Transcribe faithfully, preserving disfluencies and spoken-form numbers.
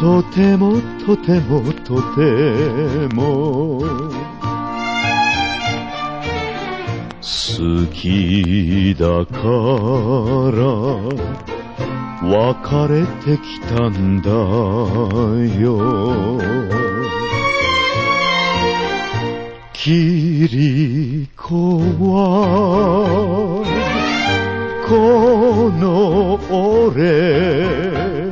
とてもとてもとても好きだから別れてきたんだよ。キリコはこの俺